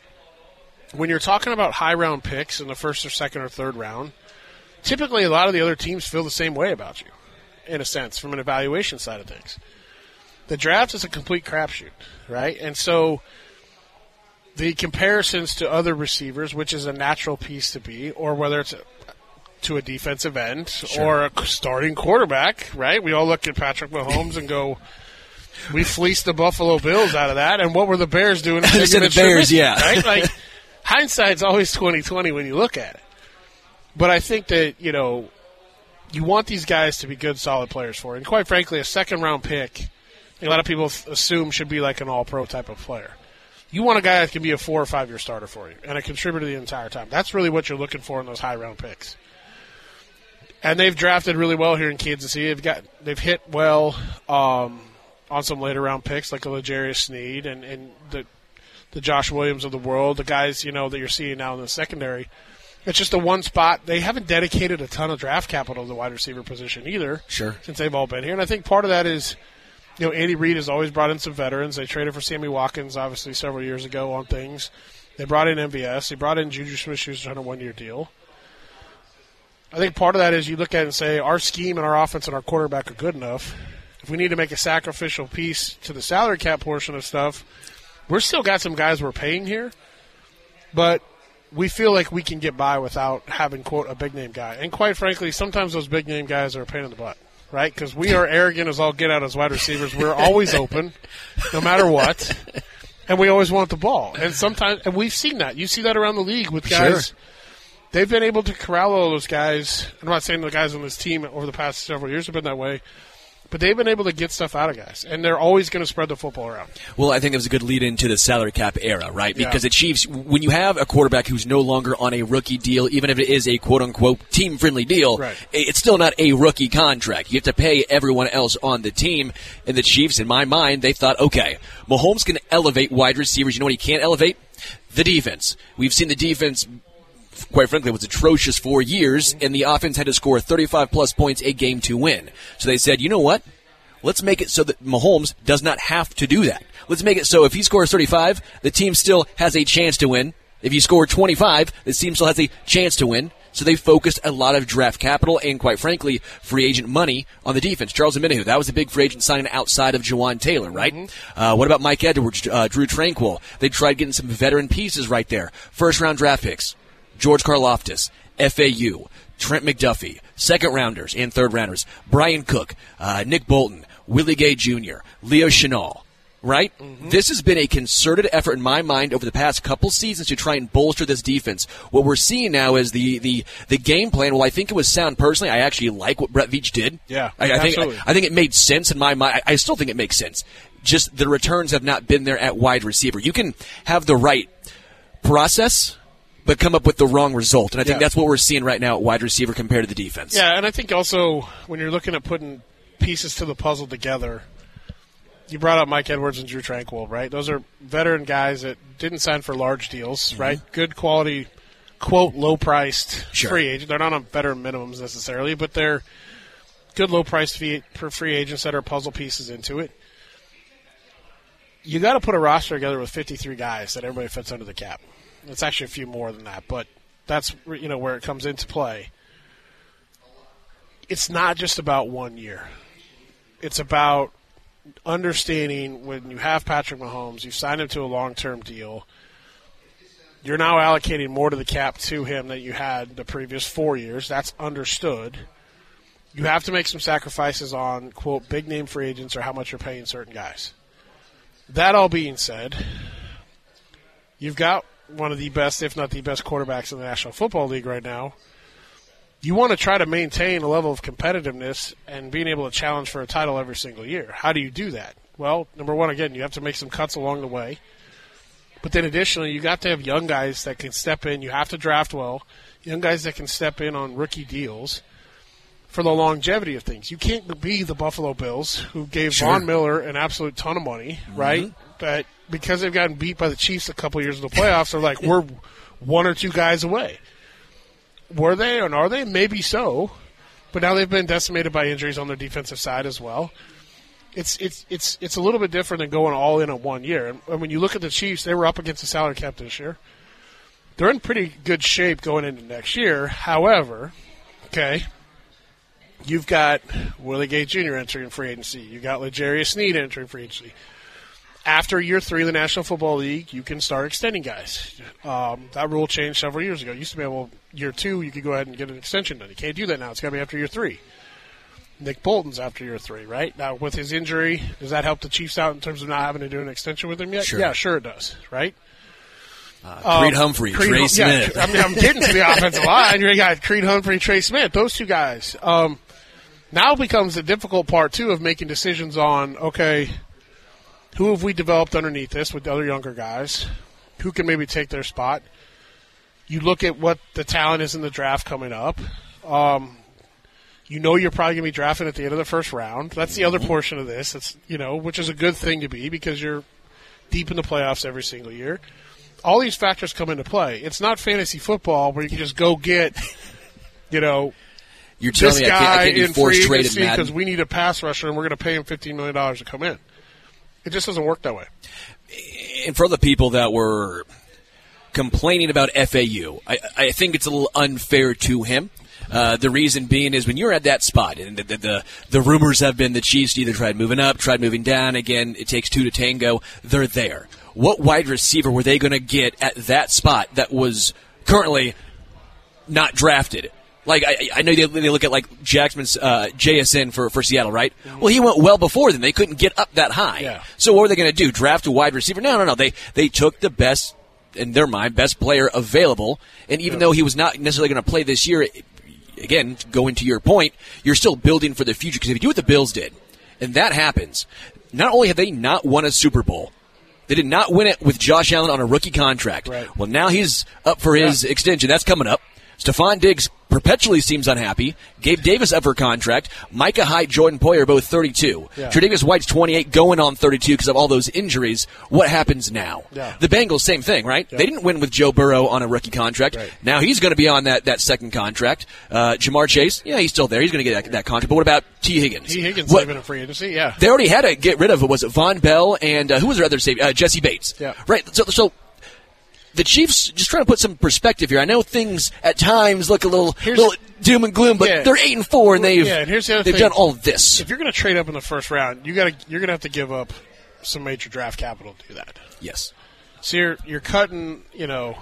S4: When you're talking about high-round picks in the first or second or third round, typically a lot of the other teams feel the same way about you, in a sense, from an evaluation side of things. The draft is a complete crapshoot, right? And so the comparisons to other receivers, which is a natural piece to be, or whether it's a, to a defensive end sure. or a starting quarterback, right? We all look at Patrick Mahomes and go, we fleeced the Buffalo Bills out of that, and what were the Bears doing?
S3: the Bears, yeah.
S4: Right? Like, hindsight's always twenty twenty when you look at it. But I think that, you know, you want these guys to be good, solid players for it. And quite frankly, a second-round pick, a lot of people assume should be like an all-pro type of player. You want a guy that can be a four- or five-year starter for you and a contributor the entire time. That's really what you're looking for in those high-round picks. And they've drafted really well here in Kansas City. They've got they've hit well um, on some later-round picks like a L'Jarius Sneed and, and the the Josh Williams of the world, the guys, you know, that you're seeing now in the secondary. It's just the one spot. They haven't dedicated a ton of draft capital to the wide receiver position either.
S3: Sure.
S4: Since they've all been here. And I think part of that is, you know, Andy Reid has always brought in some veterans. They traded for Sammy Watkins, obviously, several years ago on things. They brought in M V S. They brought in Juju Smith-Schuster on a one-year deal. I think part of that is you look at it and say, our scheme and our offense and our quarterback are good enough. If we need to make a sacrificial piece to the salary cap portion of stuff, we're still got some guys we're paying here, but we feel like we can get by without having, quote, a big-name guy. And quite frankly, sometimes those big-name guys are a pain in the butt, right? Because we are arrogant as all get out as wide receivers. We're always open, no matter what, and we always want the ball. And sometimes, and we've seen that. You see that around the league with guys.
S3: Sure.
S4: They've been able to corral all those guys. I'm not saying the guys on this team over the past several years have been that way, But they've been able to get stuff out of guys, and they're always going to spread the football around.
S3: Well, I think it was a good lead into the salary cap era, right? Because
S4: yeah.
S3: the Chiefs, when you have a quarterback who's no longer on a rookie deal, even if it is a quote-unquote team-friendly deal,
S4: right.
S3: it's still not a rookie contract. You have to pay everyone else on the team. And the Chiefs, in my mind, they thought, okay, Mahomes can elevate wide receivers. You know what he can't elevate? The defense. We've seen the defense, quite frankly, was atrocious for years, and the offense had to score thirty-five plus points a game to win. So they said, you know what? Let's make it so that Mahomes does not have to do that. Let's make it so if he scores thirty-five, the team still has a chance to win. If you score twenty-five, the team still has a chance to win. So they focused a lot of draft capital and, quite frankly, free agent money on the defense. Charles Omenihu, that was a big free agent signing outside of Jawan Taylor, right? Mm-hmm. Uh, what about Mike Edwards, uh, Drew Tranquill? They tried getting some veteran pieces right there. First-round draft picks. George Karlaftis, F A U, Trent McDuffie, second-rounders and third-rounders. Brian Cook, uh, Nick Bolton, Willie Gay Junior, Leo Chenal. Right? Mm-hmm. This has been a concerted effort in my mind over the past couple seasons to try and bolster this defense. What we're seeing now is the the, the game plan. Well, I think it was sound personally. I actually like what Brett Veach did.
S4: Yeah,
S3: I, I think
S4: absolutely.
S3: I, I think it made sense in my mind. I, I still think it makes sense. Just the returns have not been there at wide receiver. You can have the right process, but come up with the wrong result. And I think
S4: yeah.
S3: that's what we're seeing right now at wide receiver compared to the defense.
S4: Yeah, and I think also when you're looking at putting pieces to the puzzle together, you brought up Mike Edwards and Drew Tranquill, right? Those are veteran guys that didn't sign for large deals, mm-hmm. right? Good quality, quote, low-priced
S3: sure.
S4: free agent. They're not on veteran minimums necessarily, but they're good low-priced fee, free agents that are puzzle pieces into it. You got to put a roster together with fifty-three guys that everybody fits under the cap. It's actually a few more than that, but that's, you know, where it comes into play. It's not just about one year. It's about understanding when you have Patrick Mahomes, you signed him to a long-term deal, you're now allocating more to the cap to him than you had the previous four years. That's understood. You have to make some sacrifices on, quote, big-name free agents or how much you're paying certain guys. That all being said, you've got one of the best, if not the best, quarterbacks in the National Football League right now. You want to try to maintain a level of competitiveness and being able to challenge for a title every single year. How do you do that? Well, number one, again, you have to make some cuts along the way. But then additionally, you got to have young guys that can step in. You have to draft well. Young guys that can step in on rookie deals for the longevity of things. You can't be the Buffalo Bills, who gave
S3: sure.
S4: Von Miller an absolute ton of money, mm-hmm. right? But because they've gotten beat by the Chiefs a couple years in the playoffs, they're like, we're one or two guys away. Were they or are they? Maybe so. But now they've been decimated by injuries on their defensive side as well. It's it's it's it's a little bit different than going all in on one year. And, and when you look at the Chiefs, they were up against the salary cap this year. They're in pretty good shape going into next year. However, okay, you've got Willie Gay Junior entering free agency. You've got L'Jarius Sneed entering free agency. After year three of the National Football League, you can start extending guys. Um, that rule changed several years ago. It used to be able, year two, you could go ahead and get an extension done. You can't do that now. It's got to be after year three. Nick Bolton's after year three, right? Now, with his injury, does that help the Chiefs out in terms of not having to do an extension with him yet?
S3: Sure.
S4: Yeah, sure it does, right?
S3: Uh, Creed um, Humphrey, Creed Trey hum- Smith.
S4: Yeah, I mean, I'm getting to the offensive line. You got Creed Humphrey, Trey Smith, those two guys. Um, now becomes the difficult part, too, of making decisions on, okay, who have we developed underneath this with the other younger guys? Who can maybe take their spot? You look at what the talent is in the draft coming up. Um, you know you're probably going to be drafted at the end of the first round. That's the other portion of this. It's, you know, which is a good thing to be because you're deep in the playoffs every single year. All these factors come into play. It's not fantasy football where you can just go get, you know,
S3: you're telling
S4: this
S3: me
S4: guy
S3: I can't, I can't
S4: in
S3: do force
S4: free
S3: trade
S4: agency because we need a pass rusher and we're going to pay him fifteen million dollars to come in. It just doesn't work that way.
S3: And for the people that were complaining about F A U, I, I think it's a little unfair to him. Uh, the reason being is when you're at that spot, and the, the, the, the rumors have been the Chiefs either tried moving up, tried moving down. Again, it takes two to tango. They're there. What wide receiver were they going to get at that spot that was currently not drafted? Like, I, I know they, they look at, like, Jackson's uh, J S N for, for Seattle, right? Mm-hmm. Well, he went well before them. They couldn't get up that high.
S4: Yeah.
S3: So what were they going to do, draft a wide receiver? No, no, no. They they took the best, in their mind, best player available. And even yeah. though he was not necessarily going to play this year, again, going to your point, you're still building for the future. Because if you do what the Bills did, and that happens, not only have they not won a Super Bowl, they did not win it with Josh Allen on a rookie contract.
S4: Right.
S3: Well, now he's up for his yeah. extension. That's coming up. Stephon Diggs perpetually seems unhappy. Gabe Davis up for contract. Micah Hyde, Jordan Poyer, both thirty-two. Yeah. Tre'Davious White's twenty-eight, going on thirty-two because of all those injuries. What happens now?
S4: Yeah.
S3: The Bengals, same thing, right? Yeah. They didn't win with Joe Burrow on a rookie contract.
S4: Right.
S3: Now he's going to be on that, that second contract. Uh, Jamar Chase, yeah, he's still there. He's going to get that, that contract. But what about T. Higgins?
S4: T. Higgins
S3: what,
S4: leaving in free agency, yeah.
S3: They already had to get rid of, was it Von Bell and uh, who was their other safety? Uh, Jesse Bates.
S4: Yeah.
S3: Right. So, so the Chiefs, just trying to put some perspective here. I know things at times look a little, little doom and gloom, but
S4: yeah.
S3: they're eight and four, and they've
S4: yeah, and here's the other
S3: they've
S4: thing.
S3: done all this.
S4: If you're going to trade up in the first round, you got to you're going to have to give up some major draft capital to do that.
S3: Yes.
S4: So you're you're cutting, you know,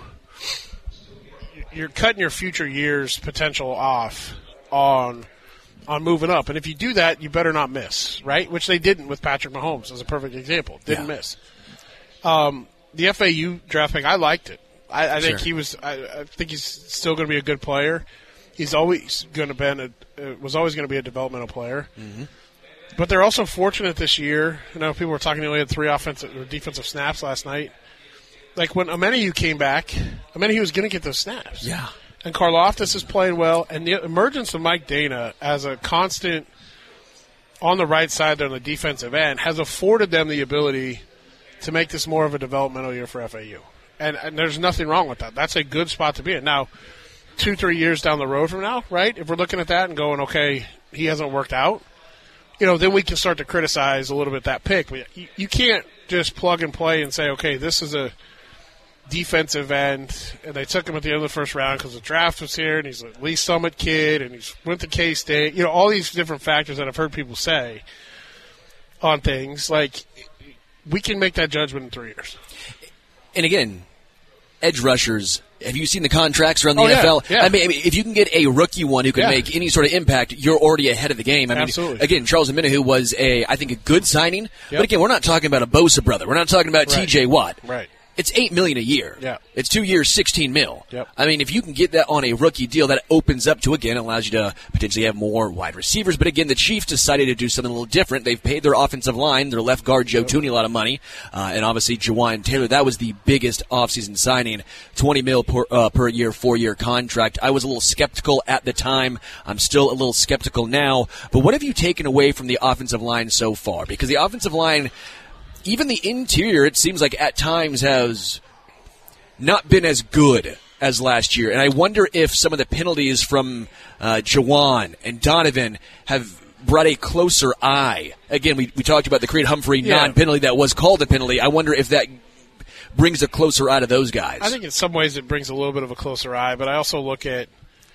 S4: you're cutting your future years potential off on on moving up, and if you do that, you better not miss, right? Which they didn't with Patrick Mahomes as a perfect example. Didn't
S3: yeah.
S4: miss. Um, the F A U draft pick, I liked it. I, I think
S3: sure.
S4: he was. I, I think he's still going to be a good player. He's always going to been a, uh, was always going to be a developmental player.
S3: Mm-hmm.
S4: But they're also fortunate this year. You know, people were talking. They only had three offensive or defensive snaps last night. Like when Omenihu came back, Omenihu was going to get those snaps.
S3: Yeah.
S4: And Karlaftis is playing well, and the emergence of Mike Dana as a constant on the right side there on the defensive end has afforded them the ability to make this more of a developmental year for F A U. And, and there's nothing wrong with that. That's a good spot to be in. Now, two, three years down the road from now, right, if we're looking at that and going, okay, he hasn't worked out, you know, then we can start to criticize a little bit that pick. But you, you can't just plug and play and say, okay, this is a defensive end, and they took him at the end of the first round because the draft was here, and he's a Lee Summit kid, and he's went to K-State. You know, all these different factors that I've heard people say on things. Like, we can make that judgment in three years.
S3: And again, edge rushers, have you seen the contracts around the
S4: oh,
S3: N F L?
S4: Yeah, yeah.
S3: I mean, I mean, if you can get a rookie one who can
S4: yeah.
S3: make any sort of impact, you're already ahead of the game. I mean,
S4: Absolutely.
S3: Again, Charles Omenihu was a, I think, a good signing.
S4: Yep.
S3: But again, we're not talking about a Bosa brother. We're not talking about
S4: Right.
S3: T J Watt.
S4: Right.
S3: It's eight million a year.
S4: Yeah.
S3: It's two years, sixteen mil.
S4: Yep.
S3: I mean, if you can get that on a rookie deal, that opens up to, again, allows you to potentially have more wide receivers. But again, the Chiefs decided to do something a little different. They've paid their offensive line, their left guard Joe yep. Tooney, a lot of money, uh, and obviously Jawan Taylor. That was the biggest offseason signing, twenty mil per, uh, per year, four year contract. I was a little skeptical at the time. I'm still a little skeptical now. But what have you taken away from the offensive line so far? Because the offensive line, even the interior, it seems like at times has not been as good as last year. And I wonder if some of the penalties from uh, Jawan and Donovan have brought a closer eye. Again, we, we talked about the Creed Humphrey
S4: yeah.
S3: non-penalty that was called a penalty. I wonder if that brings a closer eye to those guys.
S4: I think in some ways it brings a little bit of a closer eye, but I also look at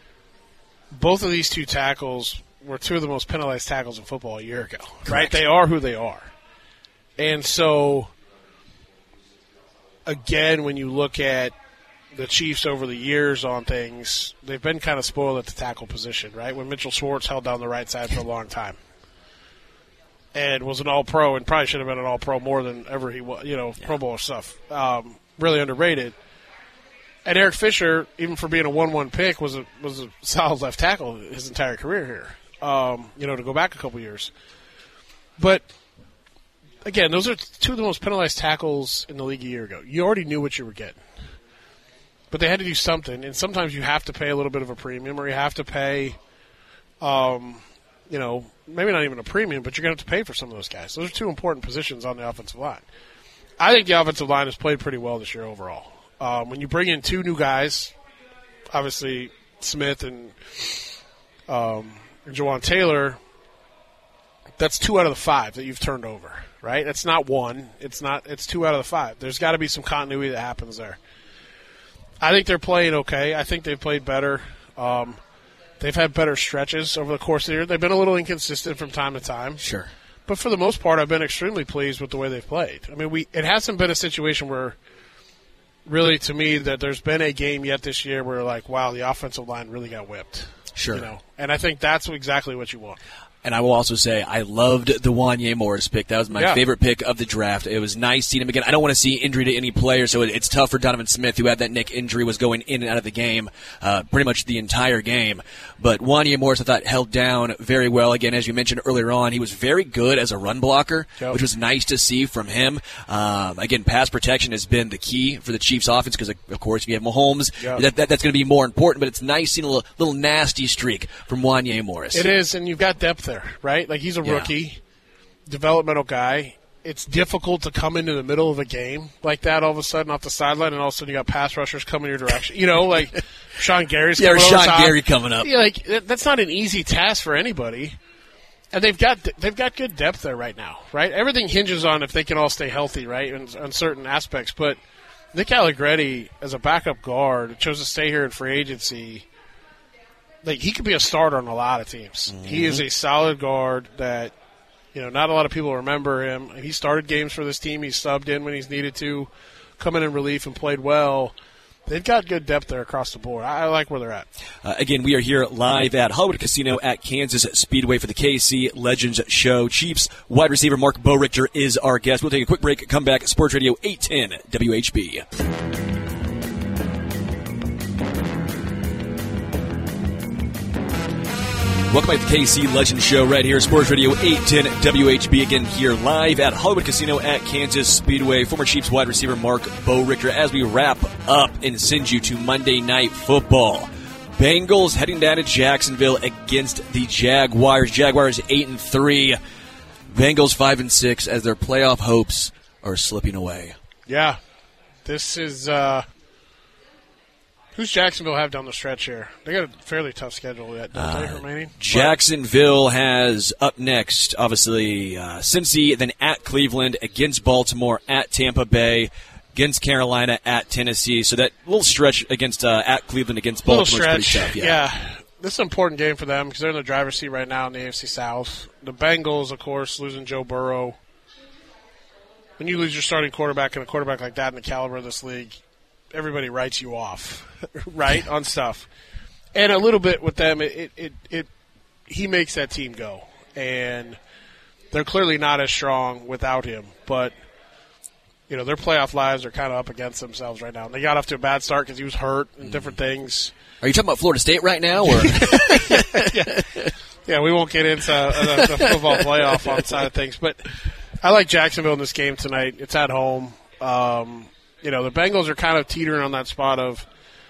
S4: both of these two tackles were two of the most penalized tackles in football a year ago.
S3: Correct.
S4: Right? They are who they are. And so, again, when you look at the Chiefs over the years on things, they've been kind of spoiled at the tackle position, right? When Mitchell Schwartz held down the right side for a long time and was an all-pro and probably should have been an all-pro more than ever he was, you know, yeah. Pro Bowl stuff. Um, really underrated. And Eric Fisher, even for being a one one pick, was a was a solid left tackle his entire career here, um, you know, to go back a couple years. But again, those are two of the most penalized tackles in the league a year ago. You already knew what you were getting. But they had to do something, and sometimes you have to pay a little bit of a premium, or you have to pay, um, you know, maybe not even a premium, but you're going to have to pay for some of those guys. Those are two important positions on the offensive line. I think the offensive line has played pretty well this year overall. Um, when you bring in two new guys, obviously Smith and, um, and Jawan Taylor, that's two out of the five that you've turned over. Right? That's not one. It's not. It's two out of the five. There's got to be some continuity that happens there. I think they're playing okay. I think they've played better. Um, they've had better stretches over the course of the year. They've been a little inconsistent from time to time.
S3: Sure.
S4: But for the most part, I've been extremely pleased with the way they've played. I mean, we it hasn't been a situation where, really, to me, that there's been a game yet this year where, like, wow, the offensive line really got whipped.
S3: Sure.
S4: You know, and I think that's exactly what you want.
S3: And I will also say I loved the Wanya Morris pick. That was my
S4: yeah.
S3: favorite pick of the draft. It was nice seeing him again. I don't want to see injury to any player, so it's tough for Donovan Smith, who had that neck injury, was going in and out of the game uh, pretty much the entire game. But Wanya Morris, I thought, held down very well. Again, as you mentioned earlier on, he was very good as a run blocker, yep. which was nice to see from him. Um, again, pass protection has been the key for the Chiefs' offense because, of course, if you have Mahomes, yep. that, that, that's going to be more important. But it's nice seeing a little, little nasty streak from Wanya Morris.
S4: It is, and you've got depth there, right? Like, he's a rookie, yeah. developmental guy. It's difficult to come into the middle of a game like that all of a sudden off the sideline, and all of a sudden you got pass rushers coming your direction. You know, like Sean Gary's
S3: yeah,
S4: coming
S3: Sean
S4: over top.
S3: Gary coming up.
S4: Yeah, like that's not an easy task for anybody. And they've got they've got good depth there right now, right? Everything hinges on if they can all stay healthy, right, in, in certain aspects. But Nick Allegretti, as a backup guard, chose to stay here in free agency. Like, he could be a starter on a lot of teams. Mm-hmm. He is a solid guard that, you know, not a lot of people remember him. He started games for this team. He subbed in when he's needed to, come in in relief and played well. They've got good depth there across the board. I, I like where they're at.
S3: Uh, again, we are here live at Hollywood Casino at Kansas Speedway for the K C Legends Show. Chiefs wide receiver Mark Bowrichter is our guest. We'll take a quick break, come back. Sports Radio eight ten W H B. Welcome back to the K C Legends Show right here, Sports Radio eight ten W H B. Again, here live at Hollywood Casino at Kansas Speedway. Former Chiefs wide receiver Mark Bowrichter as we wrap up and send you to Monday Night Football. Bengals heading down to Jacksonville against the Jaguars. Jaguars eight and three. Bengals five and six as their playoff hopes are slipping away.
S4: Yeah, this is. Uh... Who's Jacksonville have down the stretch here? They got a fairly tough schedule yet, don't uh, they, remaining?
S3: Jacksonville has up next, obviously, uh, Cincy, then at Cleveland, against Baltimore, at Tampa Bay, against Carolina, at Tennessee. So that little stretch against uh, at Cleveland against Baltimore is pretty tough. Yeah.
S4: yeah, this is an important game for them because they're in the driver's seat right now in the A F C South. The Bengals, of course, losing Joe Burrow. When you lose your starting quarterback and a quarterback like that in the caliber of this league, everybody writes you off, right, on stuff. And a little bit with them, it, it, it, it he makes that team go. And they're clearly not as strong without him. But, you know, their playoff lives are kind of up against themselves right now. And they got off to a bad start because he was hurt and different things.
S3: Are you talking about Florida State right now? Or
S4: yeah. yeah, we won't get into uh, the, the football playoff on side of things. But I like Jacksonville in this game tonight. It's at home. Um You know, the Bengals are kind of teetering on that spot of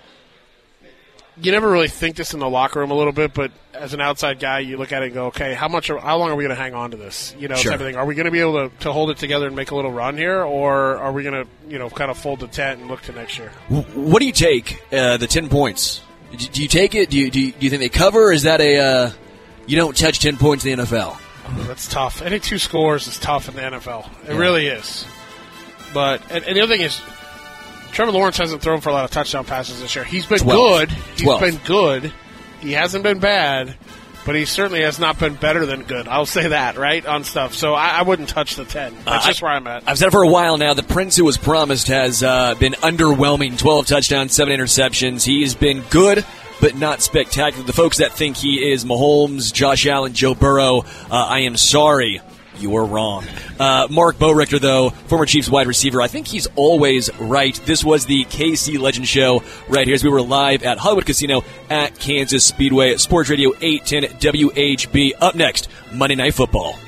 S4: you never really think this in the locker room a little bit, but as an outside guy, you look at it and go, okay, how much, are, how long are we going to hang on to this? You know,
S3: sure.
S4: type of thing. Are we going to be able to, to hold it together and make a little run here, or are we going to, you know, kind of fold the tent and look to next year?
S3: What do you take, uh, the ten points? Do you take it? Do you, do you, do you think they cover, or is that a uh, you don't touch ten points in the N F L?
S4: Oh, that's tough. Any two scores is tough in the N F L. It yeah. really is. But, and, and the other thing is, Trevor Lawrence hasn't thrown for a lot of touchdown passes this year. He's been
S3: twelve.
S4: good. He's
S3: twelve.
S4: been good. He hasn't been bad, but he certainly has not been better than good. I'll say that, right, on stuff. So I, I wouldn't touch the ten. That's uh, just where I'm at.
S3: I've said it for a while now. The Prince who was promised has uh, been underwhelming. twelve touchdowns, seven interceptions. He's been good, but not spectacular. The folks that think he is Mahomes, Josh Allen, Joe Burrow, uh, I am sorry. You are wrong. Uh, Mark Bowrichter, though, former Chiefs wide receiver, I think he's always right. This was the K C Legend Show right here as we were live at Hollywood Casino at Kansas Speedway. Sports Radio eight ten W H B. Up next, Monday Night Football.